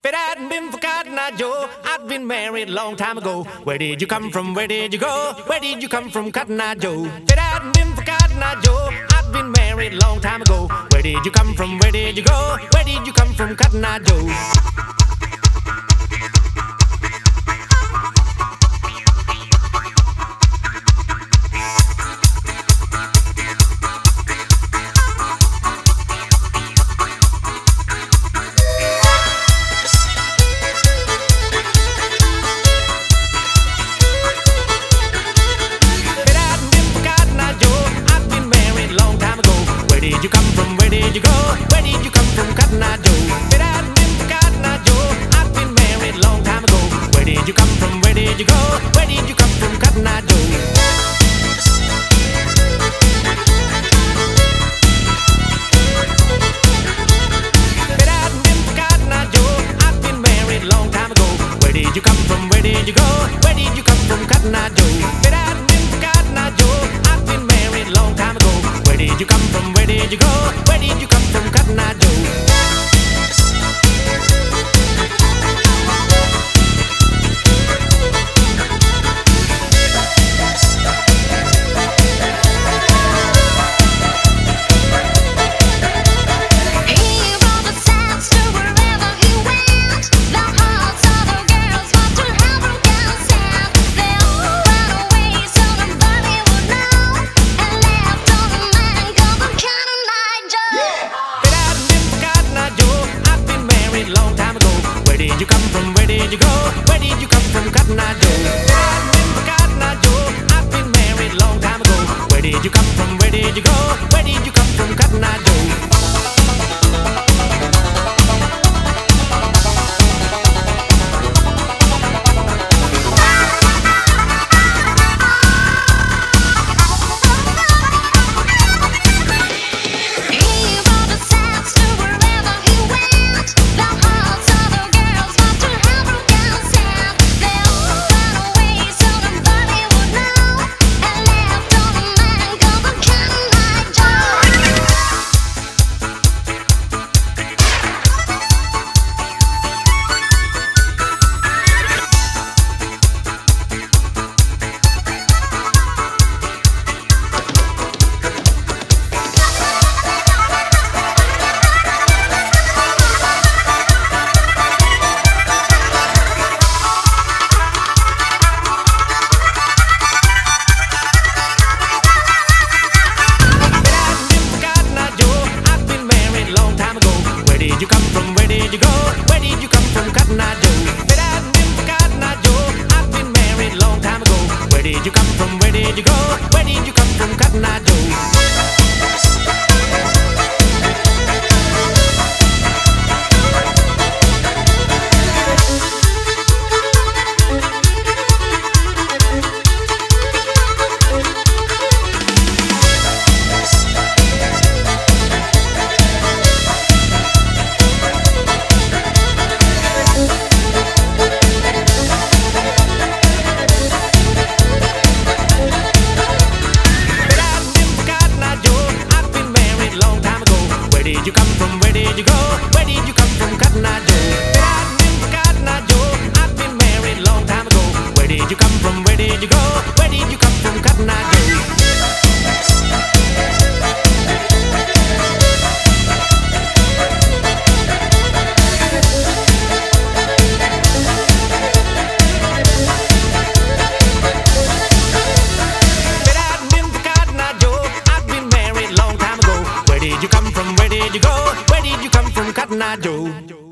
If it hadn't been for Cotton Eye Joe, I'd been married a long time ago. Where did you come from? Where did you go? Where did you come from, Cotton Eye Joe? If it hadn't been for Cotton Eye Joe, I'd been married a long time ago. Where did you come from? Where did you go? Where did you come from, Cotton Eye Joe? Where did you come from? Where did you go? Where did you come from, Cotton Eye Joe? If it hadn't been for Cotton Eye Joe, I'd been married a long time ago. Where did you come from? Where did you go? Where did you come from, Cotton Eye Joe? If it hadn't been for Cotton Eye Joe, I'd been married a long time ago. Where did you come from? Where did you go? Where did you come from, Cotton Eye Joe? If it hadn't been for Cotton Eye Joe, I'd been married a long time ago. Where did you come from? Where did you go? Where did you come from, Cotton Eye Joe? Long time ago. Where did you come from? Where did you go? Where did you come from, Cotton Eye Joe? I've been for Cotton Eye Joe. I've been married a long time ago. Where did you come from? Where did you go? Where did you come from, Cotton Eye Joe? Where did you come from? Where did you go? Where did you come from, Cotton Eye Joe? If it hadn't been for Cotton Eye Joe, I'd been married a long time ago. Where did you come from? Where did you go? Where did you come from, Cotton Eye Joe? Where did you come from? Where did you go? Where did you come from, Cotton Eye Joe? If it hadn't been for Cotton Eye Joe, I'd been married a long time ago. Where did you come from? Where did you go? Where did you come from, Cotton Eye Joe? Where did you come from? Where did you go? Where did you come from, Cotton Eye Joe?